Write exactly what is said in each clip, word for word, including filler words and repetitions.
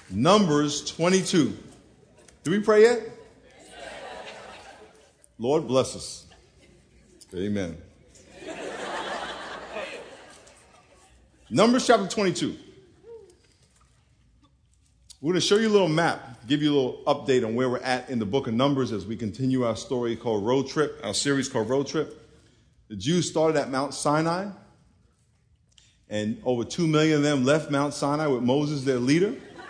Numbers twenty-two. Did we pray yet? Lord bless us. Amen. Numbers chapter twenty-two. We're going to show you a little map, give you a little update on where we're at in the book of Numbers as we continue our story called Road Trip, our series called Road Trip. The Jews started at Mount Sinai, and over two million of them left Mount Sinai with Moses, their leader.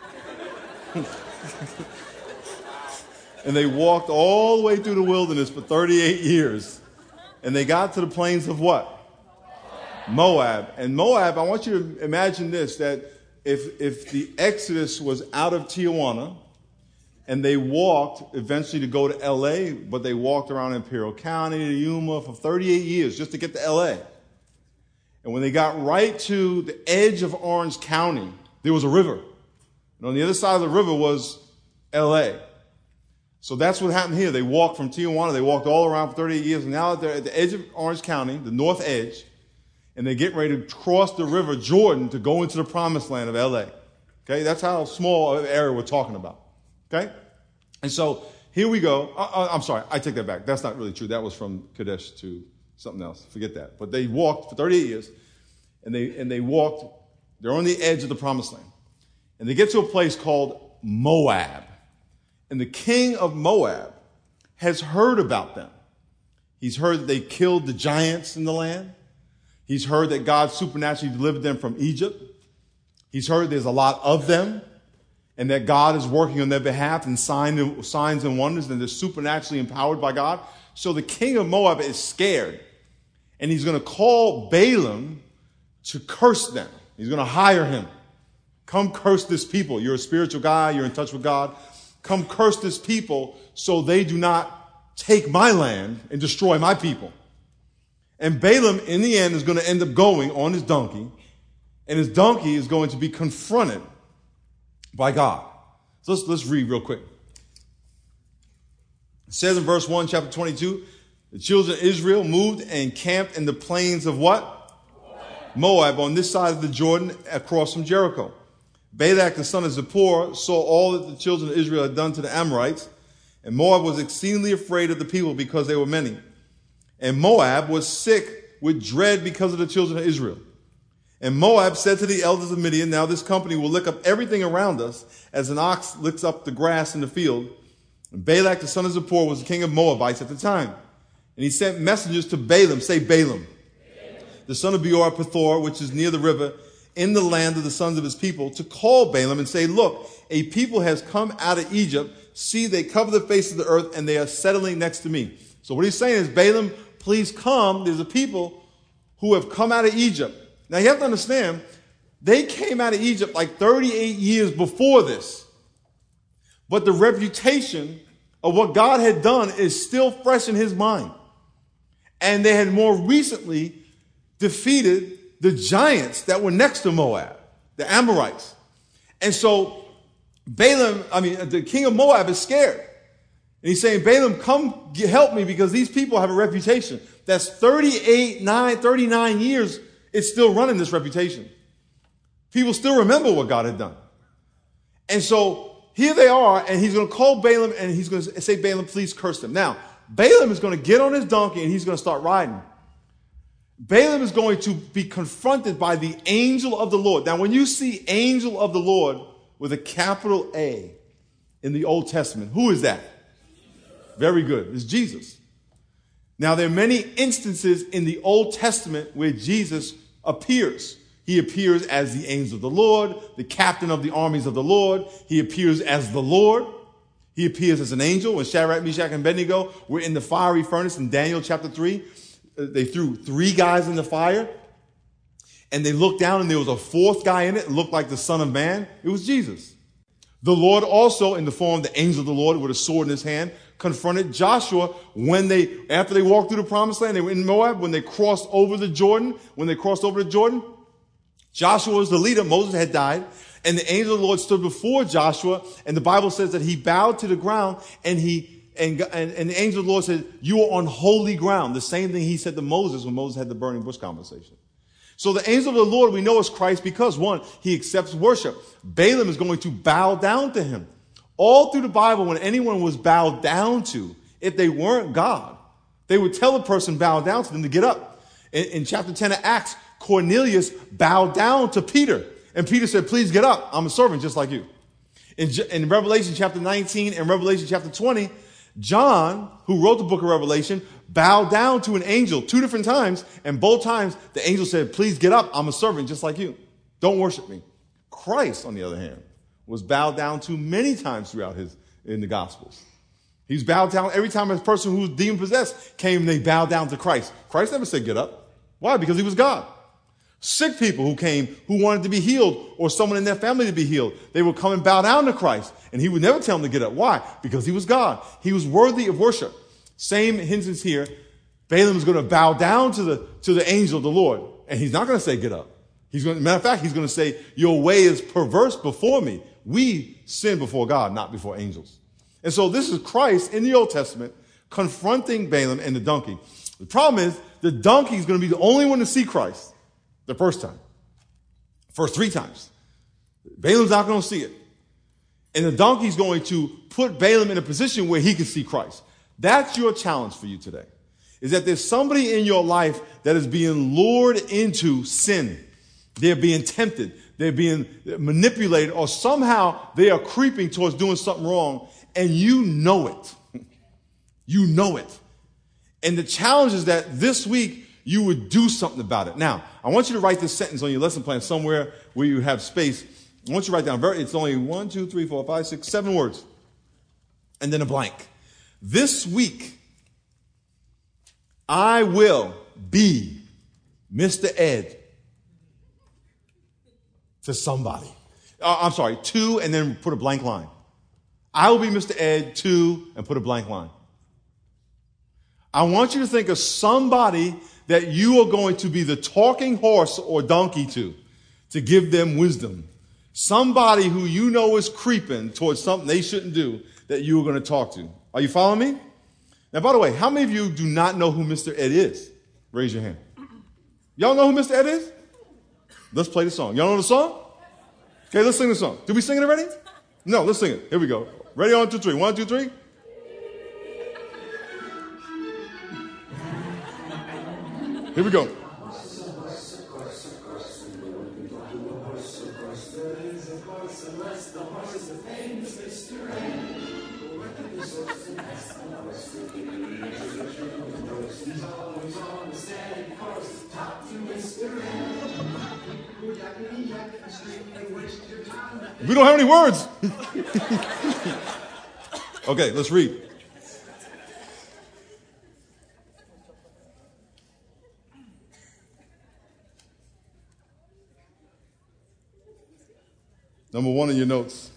And they walked all the way through the wilderness for thirty-eight years. And they got to the plains of what? Moab. And Moab, I want you to imagine this, that if if the Exodus was out of Tijuana and they walked eventually to go to L A, but they walked around Imperial County, Yuma for thirty-eight years just to get to L A. And when they got right to the edge of Orange County, there was a river. And on the other side of the river was L A. So that's what happened here. They walked from Tijuana. They walked all around for thirty-eight years. And now they're at the edge of Orange County, the north edge. And they're getting ready to cross the river Jordan to go into the promised land of L A. Okay, that's how small an area we're talking about. Okay? And so here we go. Uh, I'm sorry, I take that back. That's not really true. That was from Kadesh to something else. Forget that. But they walked for thirty-eight years. And they, and they walked. They're on the edge of the promised land. And they get to a place called Moab. And the king of Moab has heard about them. He's heard that they killed the giants in the land. He's heard that God supernaturally delivered them from Egypt. He's heard there's a lot of them and that God is working on their behalf in signs and wonders, and they're supernaturally empowered by God. So the king of Moab is scared, and he's going to call Balaam to curse them. He's going to hire him. Come curse this people. You're a spiritual guy. You're in touch with God. Come curse this people so they do not take my land and destroy my people. And Balaam, in the end, is going to end up going on his donkey, and his donkey is going to be confronted by God. So let's, let's read real quick. It says in verse one, chapter twenty-two, the children of Israel moved and camped in the plains of what? Moab, on this side of the Jordan, across from Jericho. Balak, the son of Zippor, saw all that the children of Israel had done to the Amorites, and Moab was exceedingly afraid of the people because they were many. And Moab was sick with dread because of the children of Israel. And Moab said to the elders of Midian, now this company will lick up everything around us as an ox licks up the grass in the field. And Balak, the son of Zippor, was the king of Moabites at the time. And he sent messengers to Balaam, say Balaam, Balaam. the son of Beor Pethor, which is near the river, in the land of the sons of his people, to call Balaam and say, look, a people has come out of Egypt. See, they cover the face of the earth, and they are settling next to me. So what he's saying is, Balaam, please come. There's a people who have come out of Egypt. Now, you have to understand, they came out of Egypt like thirty-eight years before this. But the reputation of what God had done is still fresh in his mind. And they had more recently defeated the giants that were next to Moab, the Amorites. And so Balaam, I mean, the king of Moab is scared. And he's saying, Balaam, come help me because these people have a reputation. That's thirty-eight, nine, thirty-nine years. It's still running this reputation. People still remember what God had done. And so here they are, and he's going to call Balaam, and he's going to say, Balaam, please curse them. Now, Balaam is going to get on his donkey, and he's going to start riding. Balaam is going to be confronted by the angel of the Lord. Now, when you see angel of the Lord with a capital A in the Old Testament, who is that? Very good. It's Jesus. Now, there are many instances in the Old Testament where Jesus appears. He appears as the angel of the Lord, the captain of the armies of the Lord. He appears as the Lord. He appears as an angel. When Shadrach, Meshach, and Abednego were in the fiery furnace in Daniel chapter three, they threw three guys in the fire, and they looked down, and there was a fourth guy in it. It looked like the Son of Man. It was Jesus. The Lord also, in the form of the angel of the Lord with a sword in his hand, confronted Joshua when they, after they walked through the promised land, they were in Moab, when they crossed over the Jordan, when they crossed over the Jordan, Joshua was the leader. Moses had died, and the angel of the Lord stood before Joshua, and the Bible says that he bowed to the ground, and he, and, and, and the angel of the Lord said, you are on holy ground. The same thing he said to Moses when Moses had the burning bush conversation. So the angel of the Lord we know is Christ because, one, he accepts worship. Balaam is going to bow down to him. All through the Bible, when anyone was bowed down to, if they weren't God, they would tell the person bowed down to them to get up. In, in chapter ten of Acts, Cornelius bowed down to Peter. And Peter said, please get up. I'm a servant just like you. In, in Revelation chapter nineteen and Revelation chapter twenty, John, who wrote the book of Revelation, bowed down to an angel two different times. And both times the angel said, please get up. I'm a servant just like you. Don't worship me. Christ, on the other hand, was bowed down to many times throughout his, in the Gospels. He's bowed down every time a person who was demon possessed came, they bowed down to Christ. Christ never said get up. Why? Because he was God. Sick people who came, who wanted to be healed or someone in their family to be healed, they would come and bow down to Christ. And he would never tell them to get up. Why? Because he was God. He was worthy of worship. Same instance here. Balaam is going to bow down to the, to the angel of the Lord. And he's not going to say get up. He's going to, matter of fact, he's going to say, your way is perverse before me. We sin before God, not before angels. And so this is Christ in the Old Testament confronting Balaam and the donkey. The problem is the donkey is going to be the only one to see Christ the first time. First three times. Balaam's not going to see it. And the donkey is going to put Balaam in a position where he can see Christ. That's your challenge for you today. Is that there's somebody in your life that is being lured into sin. They're being tempted. They're being manipulated, or somehow they are creeping towards doing something wrong, and you know it. You know it. And the challenge is that this week you would do something about it. Now, I want you to write this sentence on your lesson plan somewhere where you have space. I want you to write down, very, it's only one, two, three, four, five, six, seven words, and then a blank. This week, I will be Mister Ed to somebody. Uh, I'm sorry, to, and then put a blank line. I will be Mister Ed to, and put a blank line. I want you to think of somebody that you are going to be the talking horse or donkey to, to give them wisdom. Somebody who you know is creeping towards something they shouldn't do that you are going to talk to. Are you following me? Now, by the way, how many of you do not know who Mister Ed is? Raise your hand. Y'all know who Mister Ed is? Let's play the song. Y'all know the song? Okay, let's sing the song. Did we sing it already? No, let's sing it. Here we go. Ready, on, two, three. One, two, three. Here we go. We don't have any words. Okay, let's read. Number one in your notes.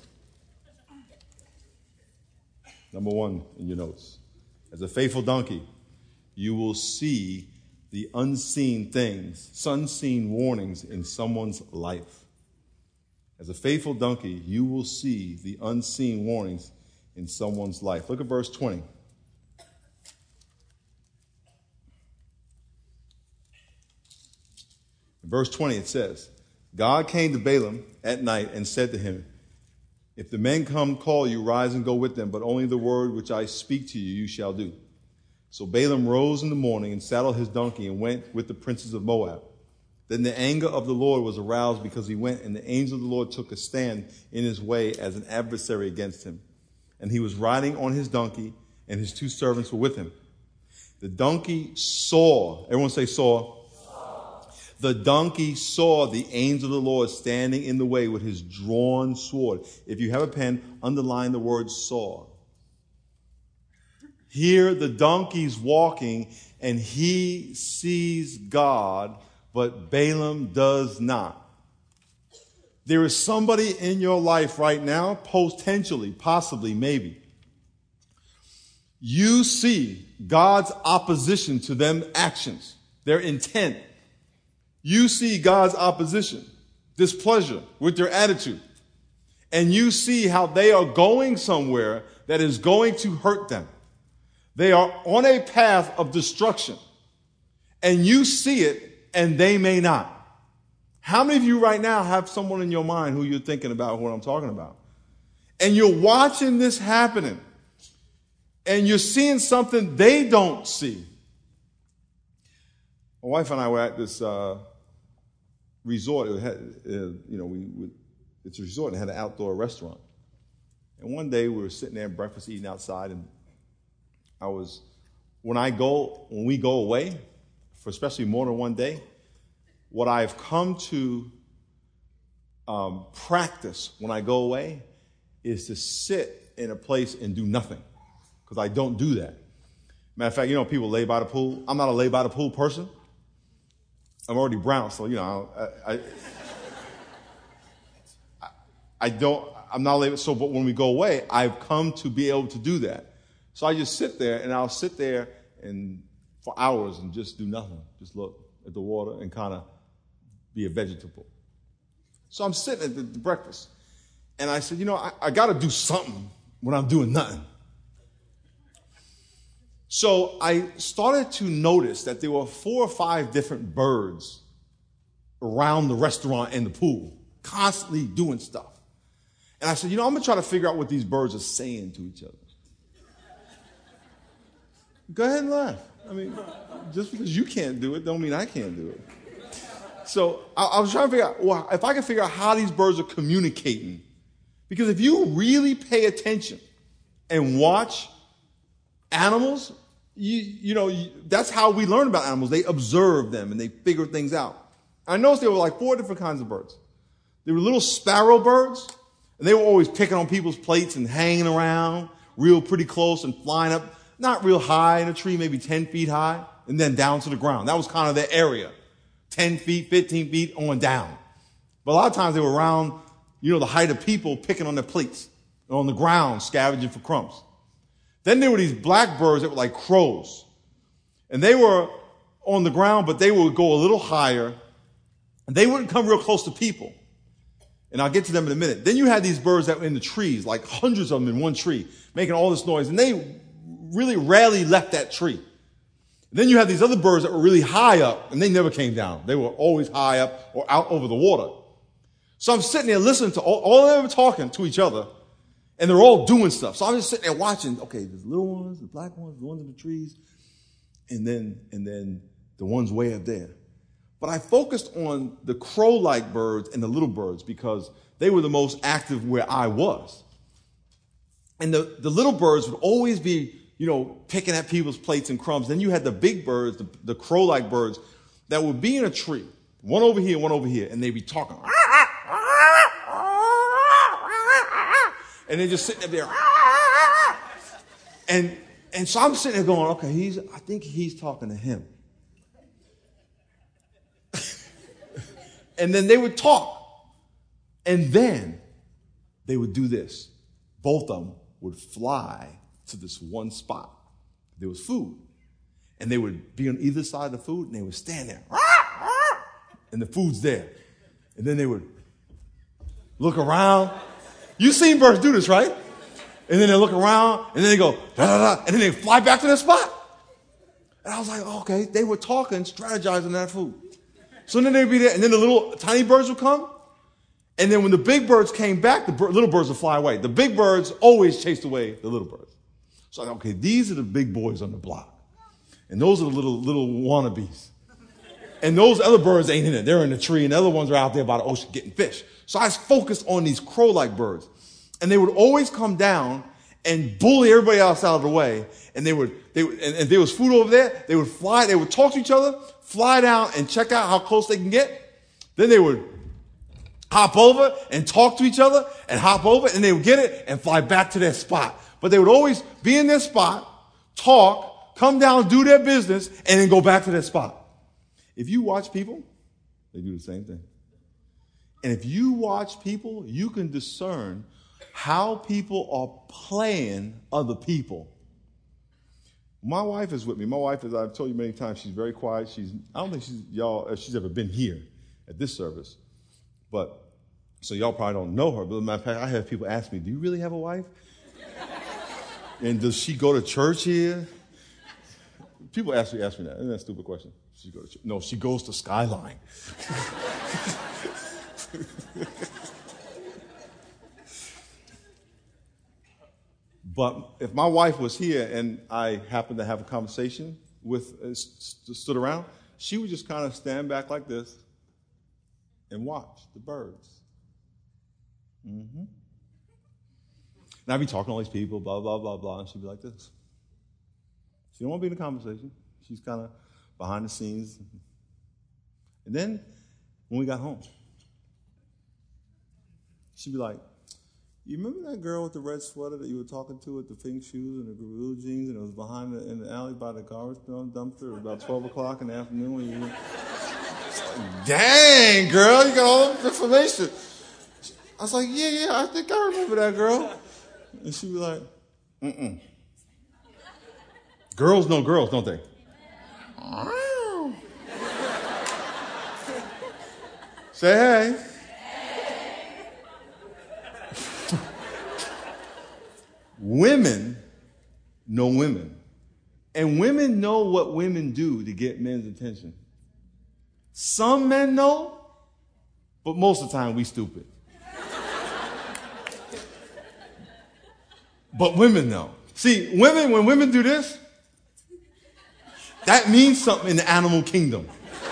Number one in your notes. As a faithful donkey, you will see the unseen things, unseen warnings in someone's life. As a faithful donkey, you will see the unseen warnings in someone's life. Look at verse twenty. In verse twenty, it says, God came to Balaam at night and said to him, if the men come call you, rise and go with them, but only the word which I speak to you, you shall do. So Balaam rose in the morning and saddled his donkey and went with the princes of Moab. Then the anger of the Lord was aroused because he went, and the angel of the Lord took a stand in his way as an adversary against him. And he was riding on his donkey, and his two servants were with him. The donkey saw, everyone say saw. The donkey saw the angel of the Lord standing in the way with his drawn sword. If you have a pen, underline the word saw. Here the donkey's walking, and he sees God, but Balaam does not. There is somebody in your life right now, potentially, possibly, maybe. You see God's opposition to them actions, their intent. You see God's opposition, displeasure with their attitude. And you see how they are going somewhere that is going to hurt them. They are on a path of destruction. And you see it, and they may not. How many of you right now have someone in your mind who you're thinking about what I'm talking about? And you're watching this happening. And you're seeing something they don't see. My wife and I were at this uh, resort. It had, uh, you know, we, we it's a resort and had an outdoor restaurant. And one day we were sitting there, breakfast, eating outside, and I was, when I go, when we go away, for especially more than one day, what I've come to um, practice when I go away is to sit in a place and do nothing, because I don't do that. Matter of fact, you know, people lay by the pool. I'm not a lay by the pool person. I'm already brown, so, you know, I, I, I, I don't, I'm not lay, so, but when we go away, I've come to be able to do that. So I just sit there, and I'll sit there and for hours and just do nothing. Just look at the water and kind of be a vegetable. So I'm sitting at the, the breakfast, and I said, you know, I, I got to do something when I'm doing nothing. So I started to notice that there were four or five different birds around the restaurant and the pool, constantly doing stuff. And I said, you know, I'm going to try to figure out what these birds are saying to each other. Go ahead and laugh. I mean, just because you can't do it don't mean I can't do it. So I, I was trying to figure out, well, if I can figure out how these birds are communicating. Because if you really pay attention and watch animals, you, you know, you, that's how we learn about animals. They observe them and they figure things out. I noticed there were like four different kinds of birds. There were little sparrow birds, and they were always picking on people's plates and hanging around real pretty close and flying up, not real high in a tree, maybe ten feet high, and then down to the ground. That was kind of their area, ten feet, fifteen feet on down. But a lot of times they were around, you know, the height of people picking on their plates, on the ground, scavenging for crumbs. Then there were these black birds that were like crows. And they were on the ground, but they would go a little higher. And they wouldn't come real close to people. And I'll get to them in a minute. Then you had these birds that were in the trees, like hundreds of them in one tree, making all this noise. And they really rarely left that tree. And then you had these other birds that were really high up, and they never came down. They were always high up or out over the water. So I'm sitting there listening to all, all of them talking to each other. And they're all doing stuff. So I'm just sitting there watching, okay, there's little ones, the black ones, the ones in the trees, and then and then the ones way up there. But I focused on the crow-like birds and the little birds because they were the most active where I was. And the, the little birds would always be, you know, picking at people's plates and crumbs. Then you had the big birds, the, the crow-like birds, that would be in a tree, one over here, one over here, and they'd be talking. And they're just sitting up there. And, and so I'm sitting there going, okay, he's, I think he's talking to him. And then they would talk. And then they would do this. Both of them would fly to this one spot. There was food. And they would be on either side of the food, and they would stand there. And the food's there. And then they would look around. You've seen birds do this, right? And then they look around, and then they go, da, da, da, and then they fly back to their spot. And I was like, okay, they were talking, strategizing that food. So then they'd be there, and then the little tiny birds would come. And then when the big birds came back, the bir- little birds would fly away. The big birds always chased away the little birds. So I'm like, okay, these are the big boys on the block. And those are the little, little wannabes. And those other birds ain't in it. They're in the tree, and the other ones are out there by the ocean getting fish. So I was focused on these crow-like birds. And they would always come down and bully everybody else out of the way. And they would, they would, and, and if there was food over there, they would fly, they would talk to each other, fly down and check out how close they can get. Then they would hop over and talk to each other and hop over, and they would get it and fly back to their spot. But they would always be in their spot, talk, come down, do their business, and then go back to their spot. If you watch people, they do the same thing. And if you watch people, you can discern how people are playing other people. My wife is with me. My wife, as I've told you many times, she's very quiet. She's I don't think she's y'all she's ever been here at this service. But so y'all probably don't know her. But as a matter of fact, I have people ask me, do you really have a wife? And does she go to church here? People actually ask me that. Isn't that a stupid question? She go to church? No, she goes to Skyline. But if my wife was here and I happened to have a conversation with, uh, st- stood around, she would just kind of stand back like this and watch the birds. Mm-hmm. And I'd be talking to all these people, blah, blah, blah, blah, and she'd be like this. She don't want to be in the conversation. She's kind of behind the scenes. And then when we got home, she'd be like, you remember that girl with the red sweater that you were talking to with the pink shoes and the blue jeans, and it was behind the, in the alley by the garbage dumpster? It was about twelve o'clock in the afternoon. When you were... like, dang, girl, you got all the information. I was like, yeah, yeah, I think I remember that girl. And she'd be like, mm-mm. Girls know girls, don't they? Say hey. Women know women. And women know what women do to get men's attention. Some men know, but most of the time we stupid. But women know. See, women, when women do this, that means something in the animal kingdom.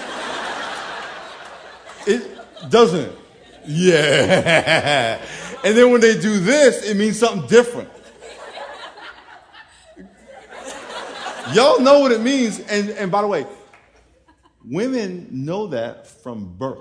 It doesn't it? Yeah. And then when they do this, it means something different. Y'all know what it means. And, and by the way, women know that from birth.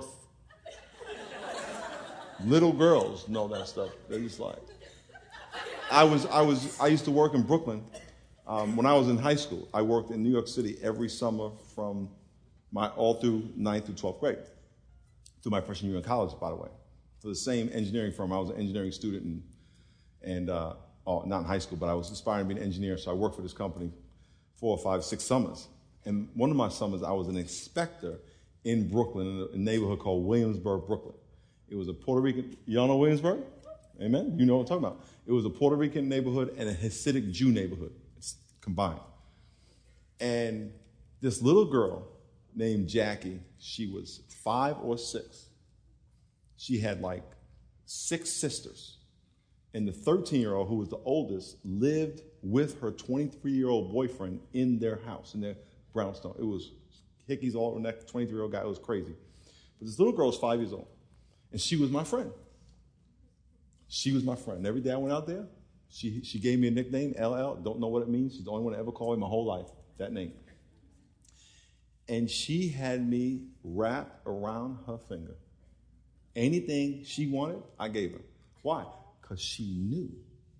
Little girls know that stuff. They're just like, I was, I was, I used to work in Brooklyn. Um, when I was in high school, I worked in New York City every summer from my, all through ninth through twelfth grade. Through my freshman year in college, by the way. For the same engineering firm. I was an engineering student and, and uh, oh, not in high school, but I was aspiring to be an engineer, so I worked for this company four or five, six summers. And one of my summers, I was an inspector in Brooklyn, in a neighborhood called Williamsburg, Brooklyn. It was a Puerto Rican, y'all know Williamsburg? Amen? You know what I'm talking about. It was a Puerto Rican neighborhood and a Hasidic Jew neighborhood. It's combined. And this little girl named Jackie, she was five or six. She had like six sisters. And the thirteen-year-old, who was the oldest, lived with her twenty-three-year-old boyfriend in their house, in their brownstone. It was hickeys all over that twenty-three-year-old guy. It was crazy. But this little girl was five years old. And she was my friend. She was my friend. Every day I went out there, she, she gave me a nickname, L L. Don't know what it means. She's the only one to ever call me my whole life, that name. And she had me wrapped around her finger. Anything she wanted, I gave her. Why? Because she knew.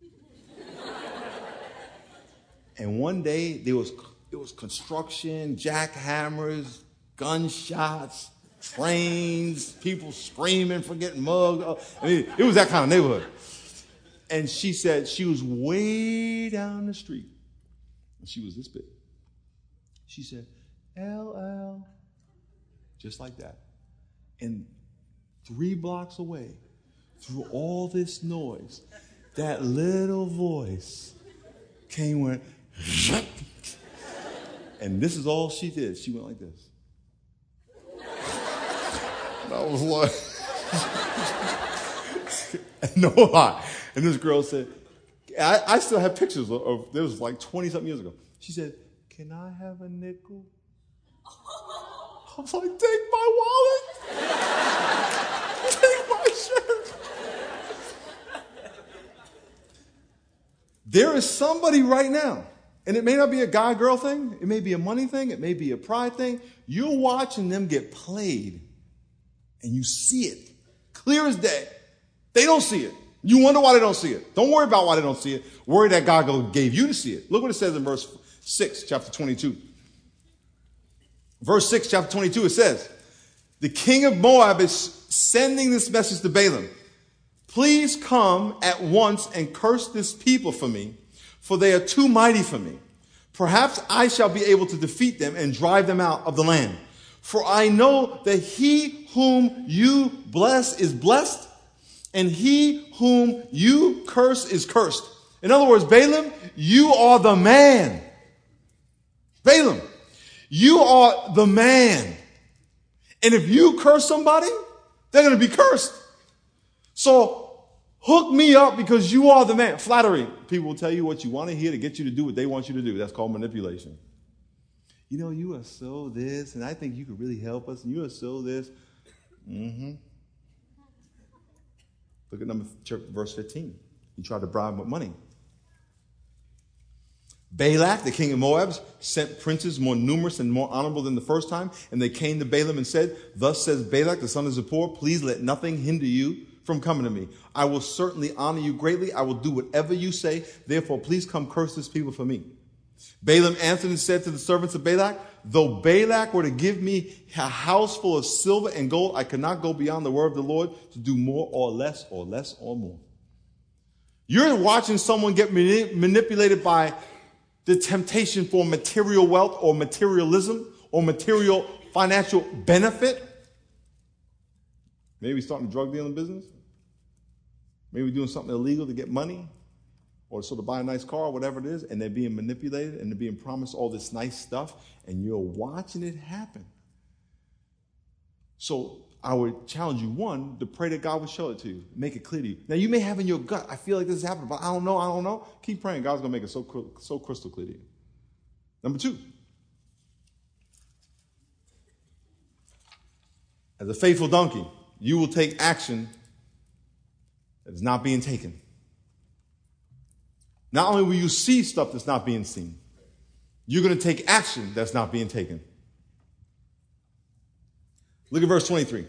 And one day, there was it was construction, jackhammers, gunshots, trains, people screaming for getting mugged. I mean, it was that kind of neighborhood. And she said she was way down the street. And she was this big. She said, L L. Just like that. And three blocks away, through all this noise, that little voice came with, and this is all she did. She went like this. And I was like, no lie. And this girl said, I, I still have pictures of, of, this was like twenty-something years ago. She said, can I have a nickel? I was like, take my wallet. Take my shirt. There is somebody right now, and it may not be a guy-girl thing. It may be a money thing. It may be a pride thing. You're watching them get played, and you see it clear as day. They don't see it. You wonder why they don't see it. Don't worry about why they don't see it. Worry that God gave you to see it. Look what it says in verse six, chapter twenty-two. Verse six, chapter twenty-two, it says, the king of Moab is sending this message to Balaam. Please come at once and curse this people for me, for they are too mighty for me. Perhaps I shall be able to defeat them and drive them out of the land. For I know that he whom you bless is blessed, and he whom you curse is cursed. In other words, Balaam, you are the man. Balaam, you are the man. And if you curse somebody, They're going to be cursed. So hook me up because you are the man. Flattery. People will tell you what you want to hear to get you to do what they want you to do. That's called manipulation. You know, you are so this, and I think you could really help us, and you are so this. Mm-hmm. Look at number verse fifteen. He tried to bribe him with money. Balak, the king of Moab, sent princes more numerous and more honorable than the first time, and they came to Balaam and said, thus says Balak, the son of Zippor, please let nothing hinder you from coming to me. I will certainly honor you greatly. I will do whatever you say. Therefore, please come curse this people for me. Balaam answered and said to the servants of Balak, though Balak were to give me a house full of silver and gold, I could not go beyond the word of the Lord to do more or less or less or more. You're watching someone get mani- manipulated by the temptation for material wealth or materialism or material financial benefit. Maybe starting a drug dealing business. Maybe doing something illegal to get money or sort of buy a nice car or whatever it is, and they're being manipulated and they're being promised all this nice stuff, and you're watching it happen. So I would challenge you, one, to pray that God will show it to you, make it clear to you. Now, you may have in your gut, I feel like this is happening, but I don't know, I don't know. Keep praying. God's going to make it so, so crystal clear to you. Number two, as a faithful donkey, you will take action that is not being taken. Not only will you see stuff that's not being seen, you're going to take action that's not being taken. Look at verse twenty-three.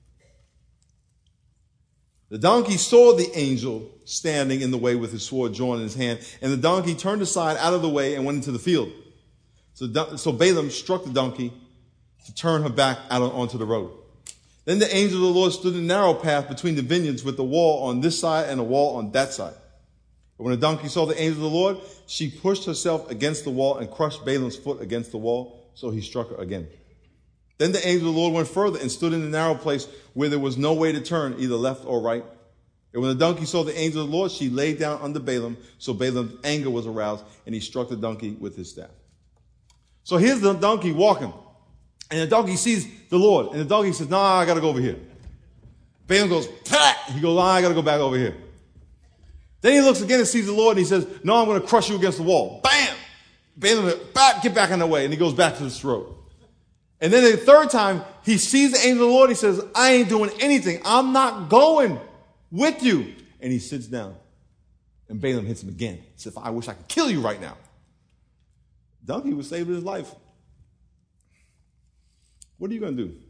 The donkey saw the angel standing in the way with his sword drawn in his hand, and the donkey turned aside out of the way and went into the field. So, so Balaam struck the donkey to turn her back out onto the road. Then the angel of the Lord stood in a narrow path between the vineyards with a wall on this side and a wall on that side. When the donkey saw the angel of the Lord, she pushed herself against the wall and crushed Balaam's foot against the wall, so he struck her again. Then the angel of the Lord went further and stood in a narrow place where there was no way to turn, either left or right. And when the donkey saw the angel of the Lord, she lay down under Balaam, so Balaam's anger was aroused, and he struck the donkey with his staff. So here's the donkey walking, and the donkey sees the Lord, and the donkey says, nah, I got to go over here. Balaam goes, pat! He goes, nah, I got to go back over here. Then he looks again and sees the Lord, and he says, no, I'm going to crush you against the wall. Bam! Balaam goes, back, get back in the way, and he goes back to the road. And then the third time, he sees the angel of the Lord. He says, I ain't doing anything. I'm not going with you. And he sits down. And Balaam hits him again. He says, I wish I could kill you right now. Donkey was saving his life. What are you going to do?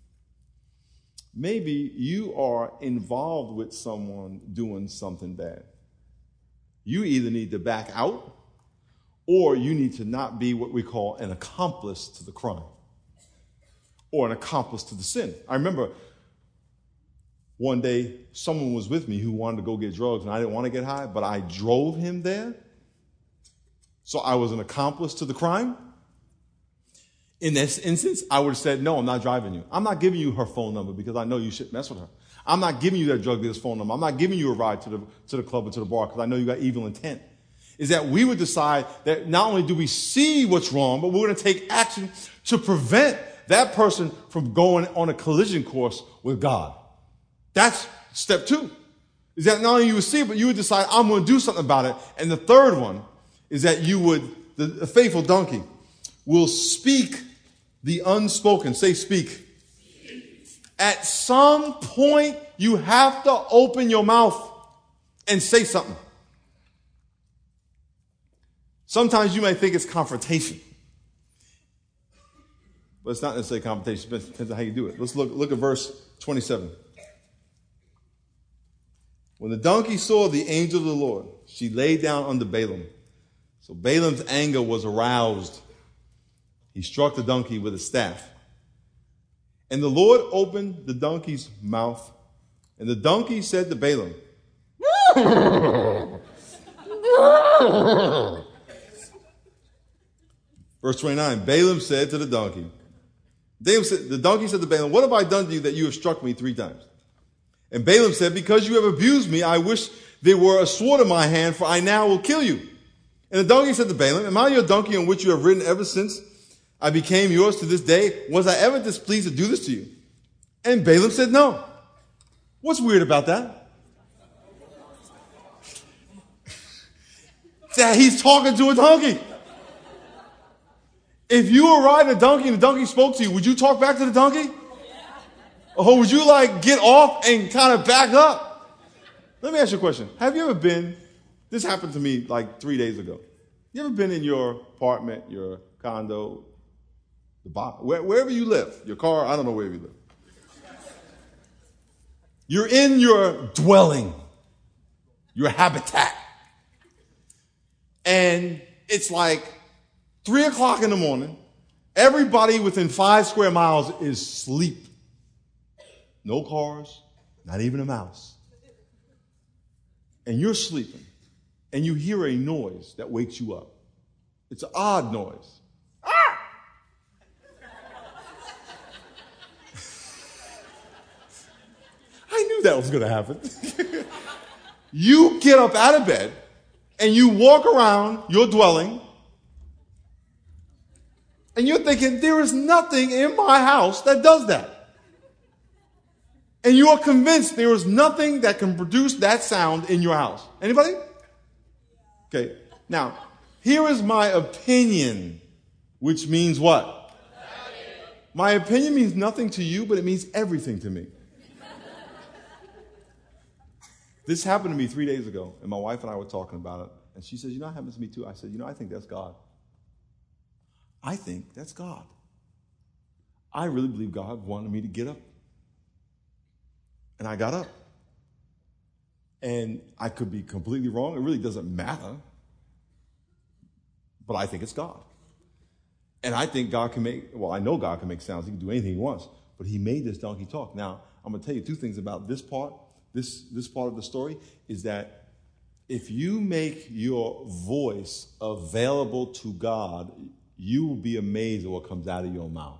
Maybe you are involved with someone doing something bad. You either need to back out, or you need to not be what we call an accomplice to the crime, or an accomplice to the sin. I remember one day someone was with me who wanted to go get drugs, and I didn't want to get high, but I drove him there. So I was an accomplice to the crime. In this instance, I would have said, no, I'm not driving you. I'm not giving you her phone number because I know you shouldn't mess with her. I'm not giving you that drug dealer's phone number. I'm not giving you a ride to the, to the club or to the bar because I know you got evil intent. Is that we would decide that not only do we see what's wrong, but we're going to take action to prevent that person from going on a collision course with God. That's step two. Is that not only you would see it, but you would decide, I'm going to do something about it. And the third one is that you would, the, the faithful donkey will speak the unspoken. Say speak. Speak. At some point, you have to open your mouth and say something. Sometimes you may think it's confrontation. But it's not necessarily confrontation. It depends on how you do it. Let's look, look at verse twenty-seven. When the donkey saw the angel of the Lord, she lay down under Balaam. So Balaam's anger was aroused. He struck the donkey with a staff. And the Lord opened the donkey's mouth, and the donkey said to Balaam, verse twenty-nine, Balaam said to the donkey, Balaam said, the donkey said to Balaam, what have I done to you that you have struck me three times? And Balaam said, because you have abused me, I wish there were a sword in my hand, for I now will kill you. And the donkey said to Balaam, am I your donkey on which you have ridden ever since I became yours to this day? Was I ever displeased to do this to you? And Balaam said, no. What's weird about that? That he's talking to a donkey. If you were riding a donkey and the donkey spoke to you, would you talk back to the donkey? Or would you like get off and kind of back up? Let me ask you a question. Have you ever been, this happened to me like three days ago. You ever been in your apartment, your condo, the box, wherever you live, your car, I don't know where you live. You're in your dwelling, your habitat. And it's like three o'clock in the morning. Everybody within five square miles is asleep. No cars, not even a mouse. And you're sleeping. And you hear a noise that wakes you up. It's an odd noise. Ah! I knew that was going to happen. You get up out of bed and you walk around your dwelling and you're thinking, there is nothing in my house that does that. And you are convinced there is nothing that can produce that sound in your house. Anybody? Okay. Now, here is my opinion, which means what? My opinion means nothing to you, but it means everything to me. This happened to me three days ago, and my wife and I were talking about it. And she says, you know, it happens to me too. I said, you know, I think that's God. I think that's God. I really believe God wanted me to get up. And I got up. And I could be completely wrong. It really doesn't matter. But I think it's God. And I think God can make, well, I know God can make sounds. He can do anything he wants. But he made this donkey talk. Now, I'm going to tell you two things about this part. This, this part of the story is that if you make your voice available to God, you will be amazed at what comes out of your mouth.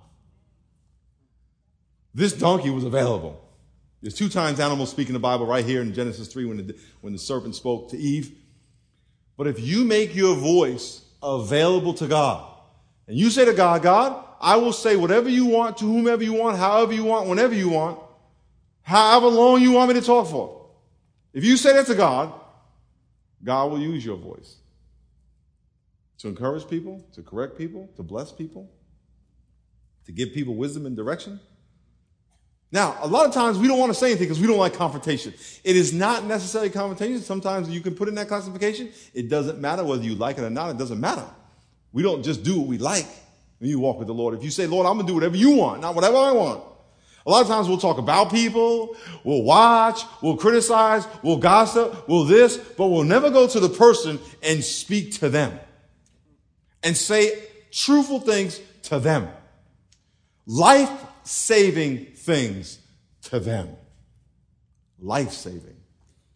This donkey was available. There's two times animals speak in the Bible, right here in Genesis three when the, when the serpent spoke to Eve. But if you make your voice available to God, and you say to God, God, I will say whatever you want to whomever you want, however you want, whenever you want, however long you want me to talk for. If you say that to God, God will use your voice to encourage people, to correct people, to bless people, to give people wisdom and direction. Now, a lot of times we don't want to say anything because we don't like confrontation. It is not necessarily confrontation. Sometimes you can put in that classification. It doesn't matter whether you like it or not. It doesn't matter. We don't just do what we like when you walk with the Lord. If you say, Lord, I'm going to do whatever you want, not whatever I want. A lot of times we'll talk about people, we'll watch, we'll criticize, we'll gossip, we'll this, but we'll never go to the person and speak to them and say truthful things to them, life-saving things to them, life-saving.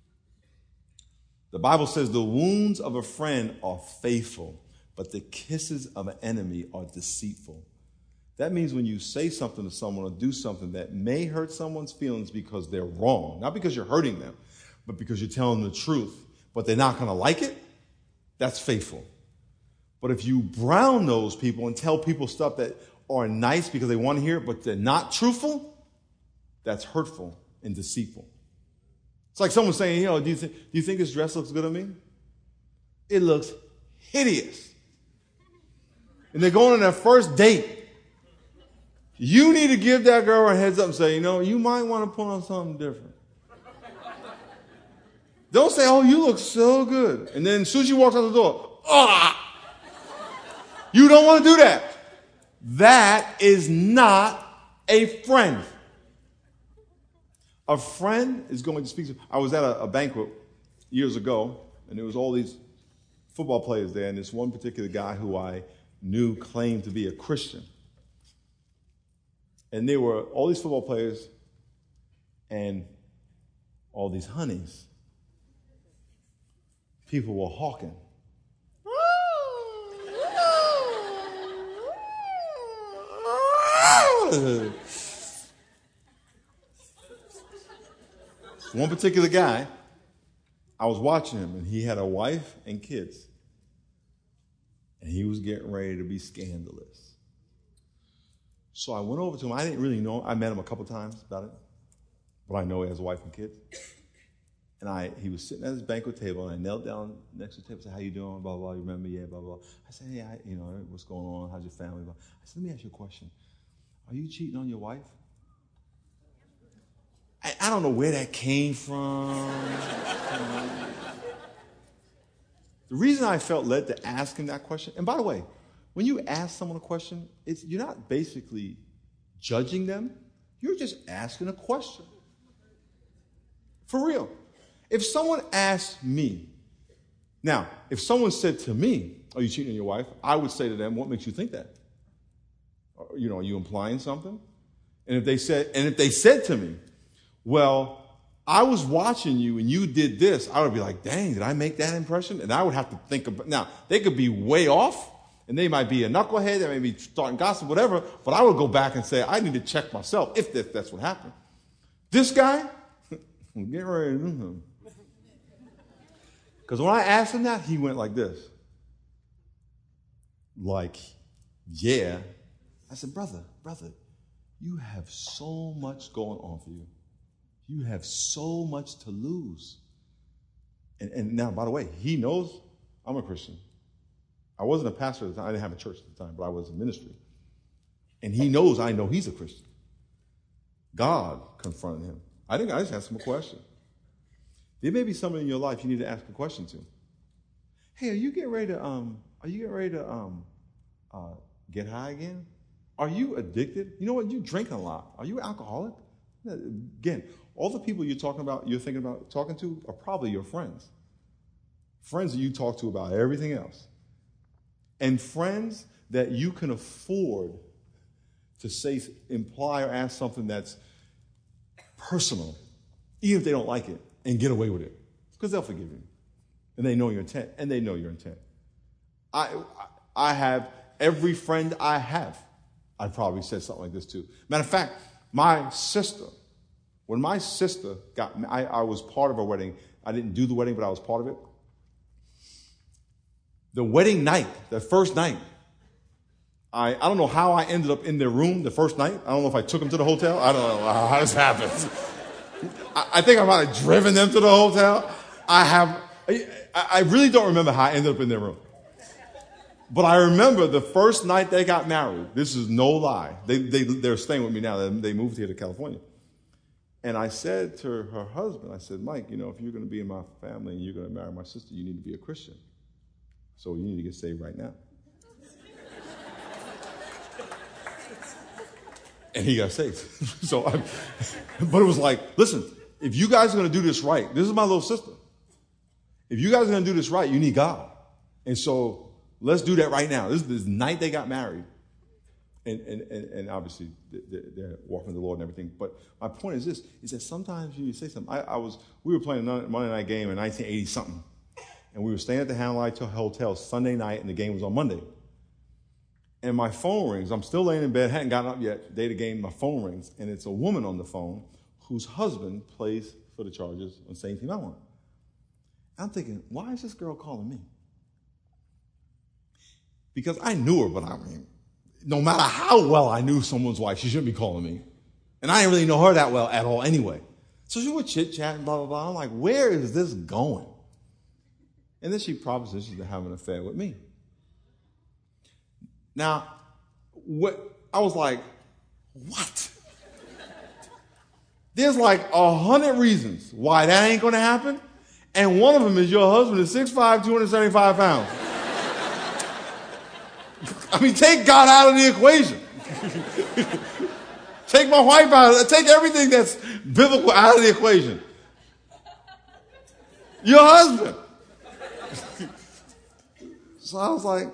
The Bible says the wounds of a friend are faithful, but the kisses of an enemy are deceitful. That means when you say something to someone or do something that may hurt someone's feelings because they're wrong, not because you're hurting them, but because you're telling the truth, but they're not going to like it, that's faithful. But if you brown nose people and tell people stuff that are nice because they want to hear it, but they're not truthful, that's hurtful and deceitful. It's like someone saying, you know, do you, th- do you think this dress looks good on me? It looks hideous. And they're going on their first date. You need to give that girl a heads up and say, you know, you might want to put on something different. Don't say, oh, you look so good. And then as soon as she walks out the door, ah! You don't want to do that. That is not a friend. A friend is going to speak to, I was at a, a banquet years ago, and there was all these football players there, and this one particular guy who I knew claimed to be a Christian. And there were all these football players and all these honeys. People were hawking. One particular guy, I was watching him, and he had a wife and kids. And he was getting ready to be scandalous. So I went over to him. I didn't really know him. I met him a couple times about it. but I know he has a wife and kids. And I, he was sitting at his banquet table, and I knelt down next to the table and said, how you doing, blah, blah, you remember, yeah, blah, blah. I said, hey, I, you know, what's going on, how's your family? I said, let me ask you a question. Are you cheating on your wife? I, I don't know where that came from. The reason I felt led to ask him that question, and by the way, when you ask someone a question, it's, you're not basically judging them. You're just asking a question. For real. If someone asked me, now, if someone said to me, are you cheating on your wife? I would say to them, what makes you think that? You know, are you implying something? And if they said, and if they said to me, well, I was watching you and you did this, I would be like, dang, did I make that impression? And I would have to think about, now, they could be way off, and they might be a knucklehead, they may be starting gossip, whatever, but I would go back and say, I need to check myself if that, that's what happened. This guy, get ready to do him. Because when I asked him that, he went like this. Like, yeah. I said, brother, brother, you have so much going on for you. You have so much to lose. And, and now, by the way, he knows I'm a Christian. I wasn't a pastor at the time. I didn't have a church at the time, but I was in ministry. And he knows I know he's a Christian. God confronted him. I think I just asked him a question. There may be somebody in your life you need to ask a question to. Hey, are you getting ready to um? Are you getting ready to um, uh, get high again? Are you addicted? You know what? You're drinking a lot. Are you an alcoholic? Again, all the people you're talking about, you're thinking about talking to, are probably your friends. Friends that you talk to about everything else, and friends that you can afford to say, imply, or ask something that's personal, even if they don't like it, and get away with it, because they'll forgive you, and they know your intent, and they know your intent. I, I have every friend I have. I probably said something like this too. Matter of fact, my sister, when my sister got, I, I was part of her wedding. I didn't do the wedding, but I was part of it. The wedding night, the first night, I, I don't know how I ended up in their room the first night. I don't know if I took them to the hotel. I don't know how this happened. I, I think I might have driven them to the hotel. I have, I, I really don't remember how I ended up in their room. But I remember the first night they got married. This is no lie. They, they, they're staying with me now. They, they moved here to California. And I said to her husband, I said, Mike, you know, if you're going to be in my family and you're going to marry my sister, you need to be a Christian. So you need to get saved right now. And he got saved. so, I, But it was like, listen, if you guys are going to do this right, this is my little sister. If you guys are going to do this right, you need God. And so let's do that right now. This is this night they got married. And, and, and, and obviously they're, they're walking with the Lord and everything. But my point is this, is that sometimes you need to say something. I, I was, we were playing a Monday night game in nineteen eighty something. And we were staying at the Hanalei Hotel Sunday night, and the game was on Monday. And my phone rings. I'm still laying in bed, hadn't gotten up yet. Day of the game, my phone rings, and it's a woman on the phone whose husband plays for the Chargers on the same team I want. I'm thinking, why is this girl calling me? Because I knew her, but I mean, no matter how well I knew someone's wife, she shouldn't be calling me. And I didn't really know her that well at all anyway. So she would chit-chat and blah, blah, blah. I'm like, where is this going? And then she propositions to have an affair with me. Now, what I was like, what? There's like a hundred reasons why that ain't going to happen. And one of them is your husband is six five, two hundred seventy-five pounds. I mean, take God out of the equation. Take my wife out. Take everything that's biblical out of the equation. Your husband. So I was like,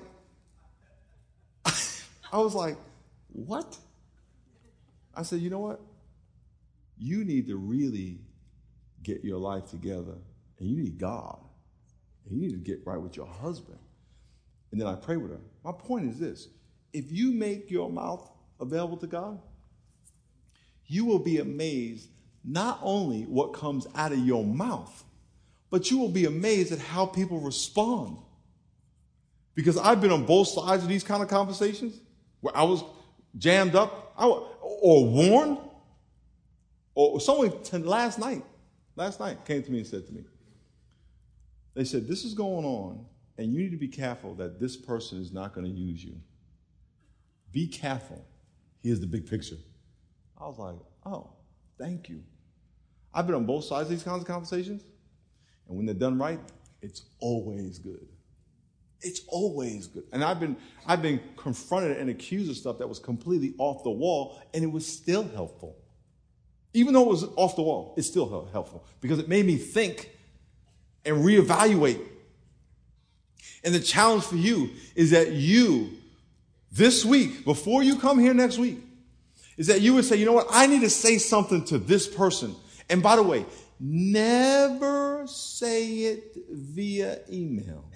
I was like, what? I said, you know what? You need to really get your life together, and you need God, and you need to get right with your husband. And then I pray with her. My point is this. If you make your mouth available to God, you will be amazed not only what comes out of your mouth, but you will be amazed at how people respond. Because I've been on both sides of these kind of conversations where I was jammed up or warned. Or someone t- last night, last night came to me and said to me, they said, this is going on, and you need to be careful that this person is not going to use you. Be careful. Here's the big picture. I was like, oh, thank you. I've been on both sides of these kinds of conversations, and when they're done right, it's always good. It's always good. And I've been I've been confronted and accused of stuff that was completely off the wall, and it was still helpful. Even though it was off the wall, it's still helpful because it made me think and reevaluate. And the challenge for you is that you, this week, before you come here next week, is that you would say, you know what, I need to say something to this person. And by the way, never say it via email.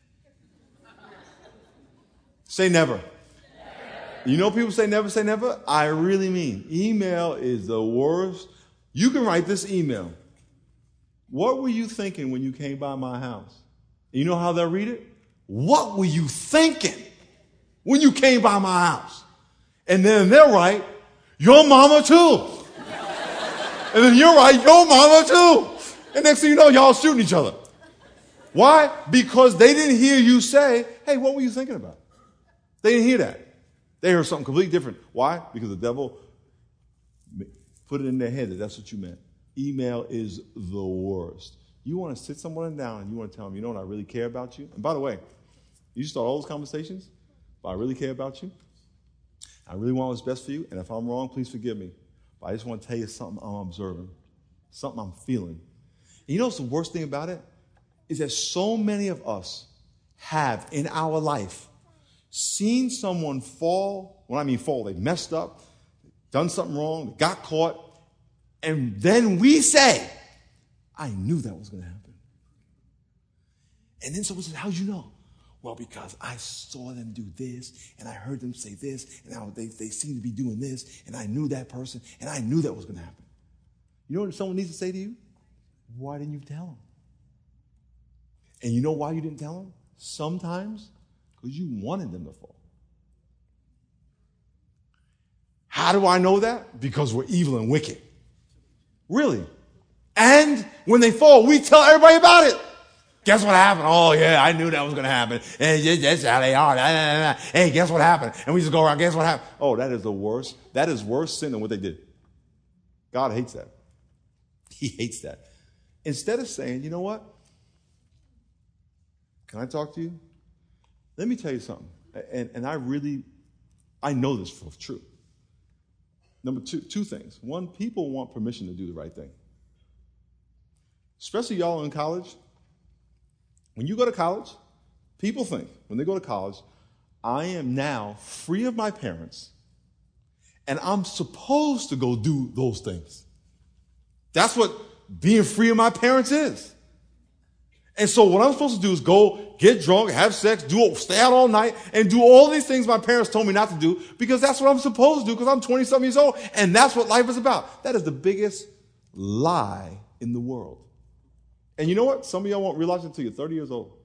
Say never. You know people say never, say never? I really mean. Email is the worst. You can write this email. What were you thinking when you came by my house? You know how they'll read it? What were you thinking when you came by my house? And then they'll write, your mama too. And then you're right, your mama too. And next thing you know, y'all shooting each other. Why? Because they didn't hear you say, hey, what were you thinking about? They didn't hear that. They heard something completely different. Why? Because the devil put it in their head that that's what you meant. Email is the worst. You want to sit someone down and you want to tell them, you know what, I really care about you. And by the way, you start all those conversations, but I really care about you. I really want what's best for you. And if I'm wrong, please forgive me. But I just want to tell you something I'm observing, something I'm feeling. And you know what's the worst thing about it? Is that so many of us have in our life seen someone fall. When I mean fall, they messed up, done something wrong, they got caught. And then we say, I knew that was going to happen. And then someone says, how'd you know? Well, because I saw them do this, and I heard them say this, and I, they, they seem to be doing this, and I knew that person, and I knew that was going to happen. You know what someone needs to say to you? Why didn't you tell them? And you know why you didn't tell them? Sometimes because you wanted them to fall. How do I know that? Because we're evil and wicked. Really. And when they fall, we tell everybody about it. Guess what happened? Oh, yeah, I knew that was going to happen. And that's how they are. Hey, guess what happened? And we just go around, guess what happened? Oh, that is the worst. That is worse sin than what they did. God hates that. He hates that. Instead of saying, you know what? Can I talk to you? Let me tell you something. And, and I really, I know this for true. Number two, two things. One, people want permission to do the right thing. Especially y'all in college. When you go to college, people think, when they go to college, I am now free of my parents, and I'm supposed to go do those things. That's what being free of my parents is. And so what I'm supposed to do is go get drunk, have sex, do stay out all night, and do all these things my parents told me not to do because that's what I'm supposed to do because I'm twenty-something years old, and that's what life is about. That is the biggest lie in the world. And you know what? Some of y'all won't realize it until you're thirty years old.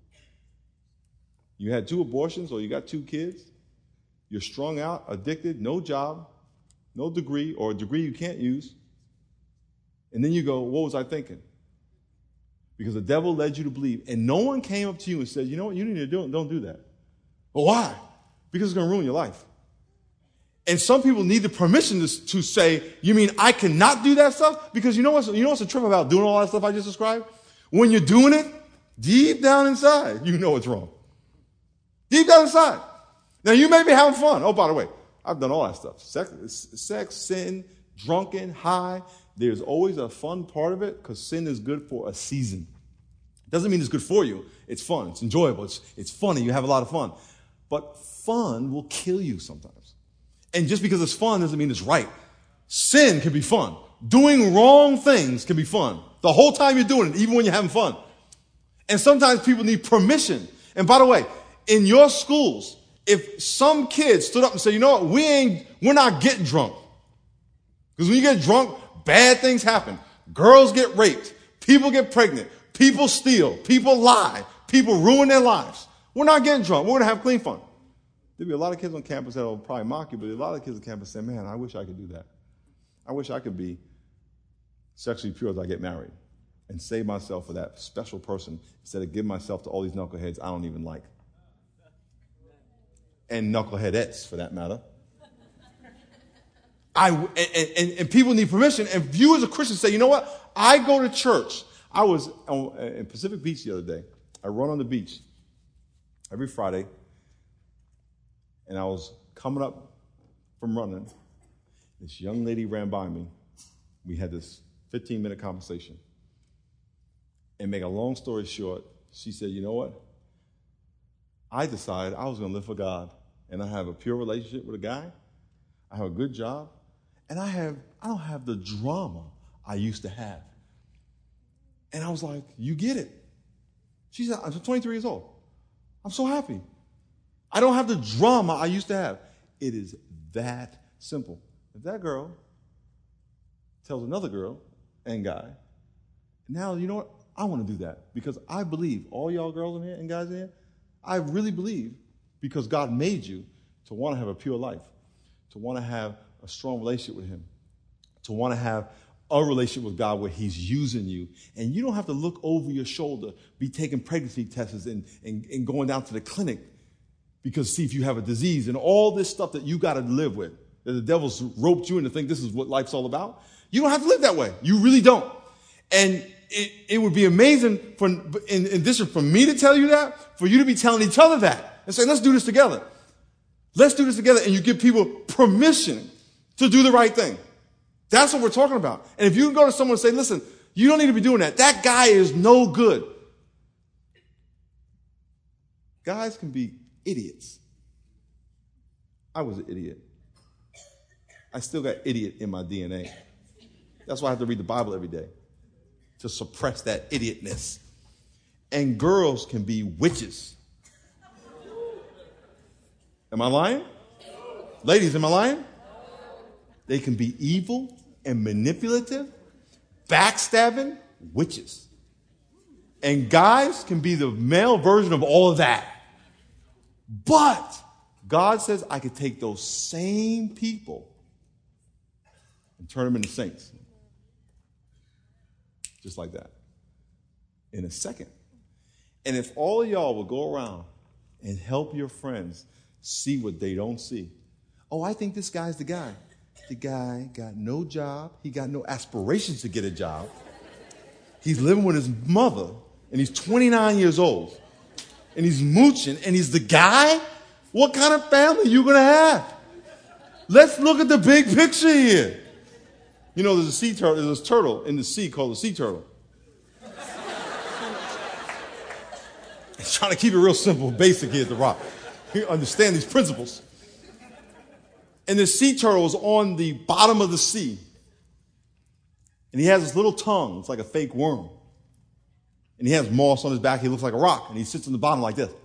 You had two abortions or you got two kids. You're strung out, addicted, no job, no degree, or a degree you can't use. And then you go, what was I thinking? Because the devil led you to believe. And no one came up to you and said, you know what, you need to do it. Don't do that. But why? Because it's going to ruin your life. And some people need the permission to, to say, you mean I cannot do that stuff? Because you know what's, you know what's the trip about doing all that stuff I just described? When you're doing it, deep down inside, you know it's wrong. Deep down inside. Now, you may be having fun. Oh, by the way, I've done all that stuff. Sex, sex sin, drunken, high. There's always a fun part of it because sin is good for a season. Doesn't mean it's good for you. It's fun. It's enjoyable. It's, it's funny. You have a lot of fun. But fun will kill you sometimes. And just because it's fun doesn't mean it's right. Sin can be fun. Doing wrong things can be fun. The whole time you're doing it, even when you're having fun. And sometimes people need permission. And by the way, in your schools, if some kid stood up and said, you know what, we ain't, we're not getting drunk. Because when you get drunk, bad things happen. Girls get raped. People get pregnant. People steal. People lie. People ruin their lives. We're not getting drunk. We're going to have clean fun. There'll be a lot of kids on campus that will probably mock you, but a lot of kids on campus say, man, I wish I could do that. I wish I could be sexually pure as I get married and save myself for that special person instead of giving myself to all these knuckleheads I don't even like. And knuckleheadettes, for that matter. I, and, and, and people need permission. And you as a Christian say, you know what? I go to church. I was on, in Pacific Beach the other day. I run on the beach every Friday. And I was coming up from running. This young lady ran by me. We had this fifteen-minute conversation. And make a long story short, she said, you know what? I decided I was going to live for God. And I have a pure relationship with a guy. I have a good job. And I have I don't have the drama I used to have. And I was like, you get it. She said, I'm twenty-three years old. I'm so happy. I don't have the drama I used to have. It is that simple. If that girl tells another girl and guy, now, you know what? I want to do that because I believe, all y'all girls in here and guys in here, I really believe because God made you to want to have a pure life, to want to have a strong relationship with him, to want to have a relationship with God where he's using you. And you don't have to look over your shoulder, be taking pregnancy tests and, and, and going down to the clinic because see if you have a disease and all this stuff that you got to live with, that the devil's roped you in to think this is what life's all about. You don't have to live that way. You really don't. And it, it would be amazing for, in, in addition for me to tell you that, for you to be telling each other that and say, let's do this together. Let's do this together. And you give people permission to do the right thing. That's what we're talking about. And if you can go to someone and say, listen, you don't need to be doing that. That guy is no good. Guys can be idiots. I was an idiot. I still got idiot in my D N A. That's why I have to read the Bible every day to suppress that idiotness. And girls can be witches. Am I lying? Ladies, am I lying? They can be evil and manipulative, backstabbing witches. And guys can be the male version of all of that. But God says I could take those same people and turn them into saints. Just like that. In a second. And if all of y'all would go around and help your friends see what they don't see. Oh, I think this guy's the guy. The guy got no job. He got no aspirations to get a job. He's living with his mother, and he's twenty-nine years old. And he's mooching, and he's the guy? What kind of family are you going to have? Let's look at the big picture here. You know, there's a sea turtle, there's a turtle in the sea called a sea turtle. He's trying to keep it real simple, basic here at the Rock. You understand these principles. And the sea turtle is on the bottom of the sea. And he has this little tongue. It's like a fake worm. And he has moss on his back. He looks like a rock. And he sits on the bottom like this.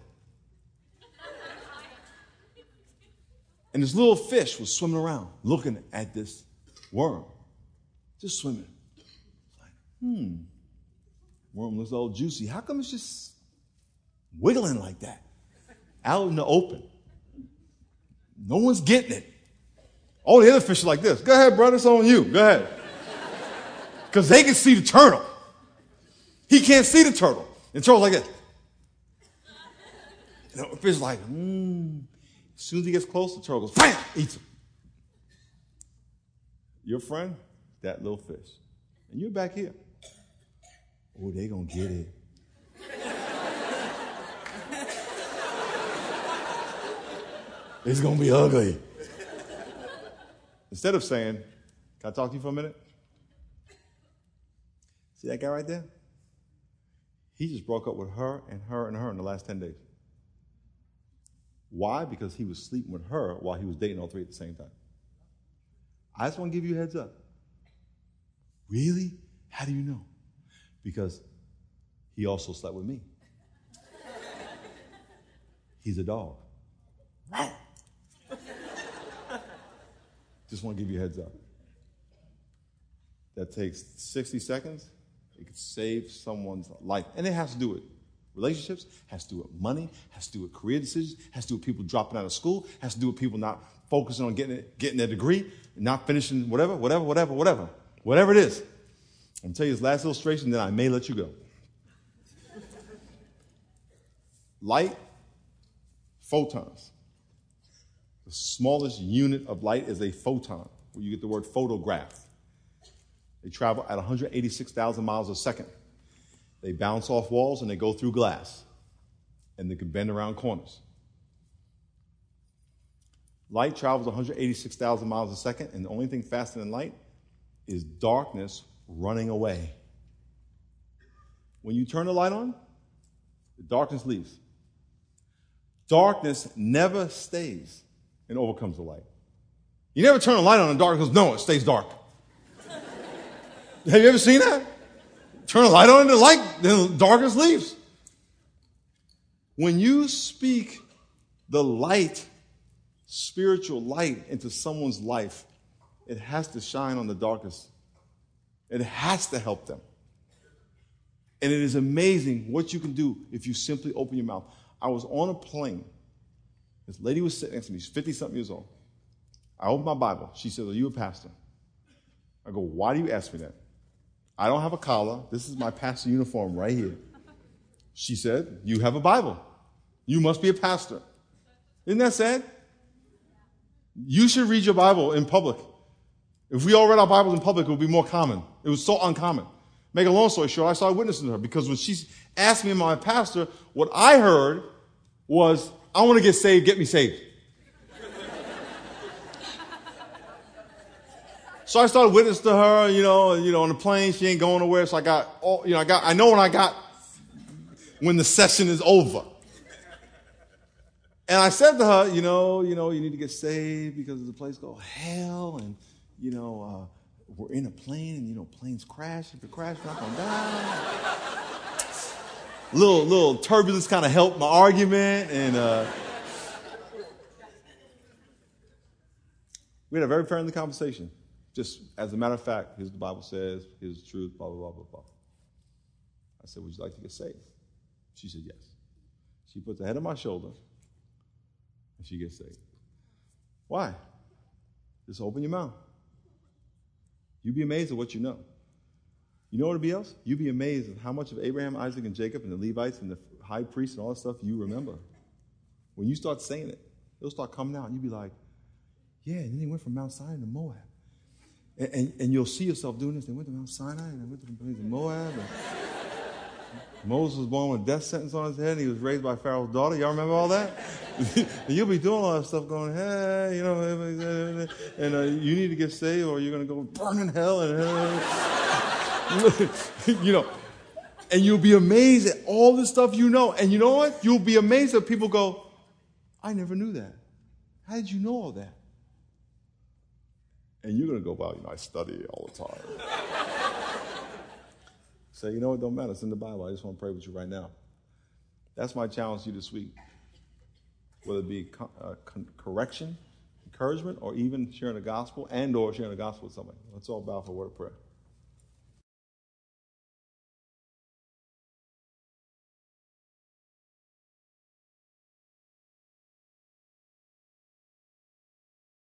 And this little fish was swimming around looking at this worm. Just swimming. Like, hmm. Worm looks all juicy. How come it's just wiggling like that? Out in the open. No one's getting it. All the other fish are like this. Go ahead, brother. It's on you. Go ahead. Because they can see the turtle. He can't see the turtle. And the turtle's like this. And the fish is like, hmm. As soon as he gets close, the turtle goes, bam, eats him. Your friend, that little fish. And you're back here. Oh, they gonna get it. It's gonna be ugly. Instead of saying, can I talk to you for a minute? See that guy right there? He just broke up with her and her and her in the last ten days. Why? Because he was sleeping with her while he was dating all three at the same time. I just want to give you a heads up. Really? How do you know? Because he also slept with me. He's a dog. Just want to give you a heads up. That takes sixty seconds. It could save someone's life. And it has to do with relationships, has to do with money, has to do with career decisions, has to do with people dropping out of school, has to do with people not focusing on getting it, getting their degree, not finishing whatever, whatever, whatever, whatever. Whatever it is. I'm going to tell you this last illustration, then I may let you go. Light, photons. The smallest unit of light is a photon, where you get the word photograph. They travel at one hundred eighty-six thousand miles a second. They bounce off walls and they go through glass. And they can bend around corners. Light travels one hundred eighty-six thousand miles a second, and the only thing faster than light is darkness running away. When you turn the light on, the darkness leaves. Darkness never stays and overcomes the light. You never turn the light on and darkness goes, no, it stays dark. Have you ever seen that? Turn the light on and the light, then the darkness leaves. When you speak the light, spiritual light into someone's life, it has to shine on the darkest. It has to help them. And it is amazing what you can do if you simply open your mouth. I was on a plane. This lady was sitting next to me. She's fifty-something years old. I opened my Bible. She said, are you a pastor? I go, why do you ask me that? I don't have a collar. This is my pastor uniform right here. She said, you have a Bible. You must be a pastor. Isn't that sad? You should read your Bible in public. If we all read our Bibles in public, it would be more common. It was so uncommon. Make a long story short, I started witnessing to her because when she asked me, am I a pastor, what I heard was, I want to get saved, get me saved. So I started witnessing to her, you know, you know, on the plane, she ain't going nowhere. So I got, all, you know, I got, I know when I got, when the session is over. And I said to her, you know, you know, you need to get saved because there's a place called hell, and you know, uh, we're in a plane, and you know, planes crash. If it crashes, we're not gonna die. little, little turbulence kind of helped my argument, and uh, we had a very friendly conversation. Just as a matter of fact, here's what the Bible says, here's the truth, blah, blah, blah, blah, blah. I said, would you like to get saved? She said, yes. She puts her head on my shoulder, and she gets saved. Why? Just open your mouth. You'd be amazed at what you know. You know what would be else? You'd be amazed at how much of Abraham, Isaac, and Jacob, and the Levites, and the high priests, and all that stuff you remember. When you start saying it, it'll start coming out, and you'll be like, yeah, and then they went from Mount Sinai to Moab. And, and, and you'll see yourself doing this. They went to Mount Sinai, and they went to the plains of Moab. And Moses was born with a death sentence on his head, and he was raised by Pharaoh's daughter. Y'all remember all that? And you'll be doing all that stuff going, hey, you know, and uh, you need to get saved, or you're going to go burn in hell. And uh, you know, and you'll be amazed at all the stuff you know. And you know what? You'll be amazed that people go, I never knew that. How did you know all that? And you're going to go, well, you know, I study all the time. Say, you know what, don't matter. It's in the Bible. I just want to pray with you right now. That's my challenge to you this week. Whether it be co- uh, con- correction, encouragement, or even sharing the gospel and or sharing the gospel with somebody. Let's all bow for a word of prayer.